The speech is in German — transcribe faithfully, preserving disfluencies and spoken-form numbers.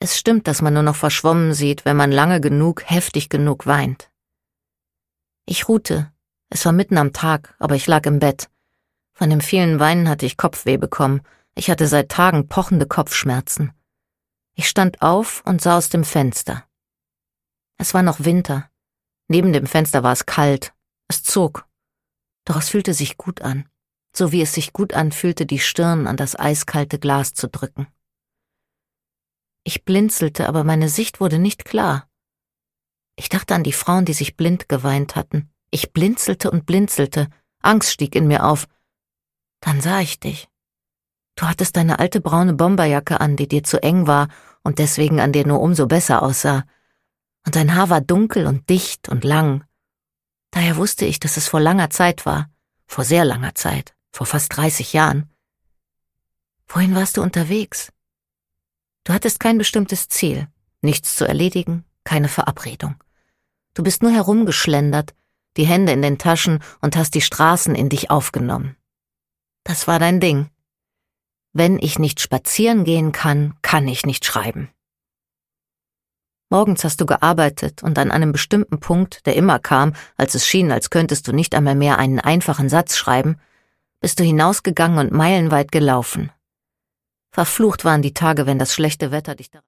Es stimmt, dass man nur noch verschwommen sieht, wenn man lange genug, heftig genug weint. Ich ruhte. Es war mitten am Tag, aber ich lag im Bett. Von dem vielen Weinen hatte ich Kopfweh bekommen. Ich hatte seit Tagen pochende Kopfschmerzen. Ich stand auf und sah aus dem Fenster. Es war noch Winter. Neben dem Fenster war es kalt. Es zog. Doch es fühlte sich gut an. So wie es sich gut anfühlte, die Stirn an das eiskalte Glas zu drücken. Ich blinzelte, aber meine Sicht wurde nicht klar. Ich dachte an die Frauen, die sich blind geweint hatten. Ich blinzelte und blinzelte. Angst stieg in mir auf. Dann sah ich dich. Du hattest deine alte braune Bomberjacke an, die dir zu eng war und deswegen an dir nur umso besser aussah. Und dein Haar war dunkel und dicht und lang. Daher wusste ich, dass es vor langer Zeit war. Vor sehr langer Zeit. Vor fast dreißig Jahren. Wohin warst du unterwegs? Du hattest kein bestimmtes Ziel. Nichts zu erledigen, keine Verabredung. Du bist nur herumgeschlendert, die Hände in den Taschen und hast die Straßen in dich aufgenommen. Das war dein Ding. Wenn ich nicht spazieren gehen kann, kann ich nicht schreiben. Morgens hast du gearbeitet und an einem bestimmten Punkt, der immer kam, als es schien, als könntest du nicht einmal mehr einen einfachen Satz schreiben, bist du hinausgegangen und meilenweit gelaufen. Verflucht waren die Tage, wenn das schlechte Wetter dich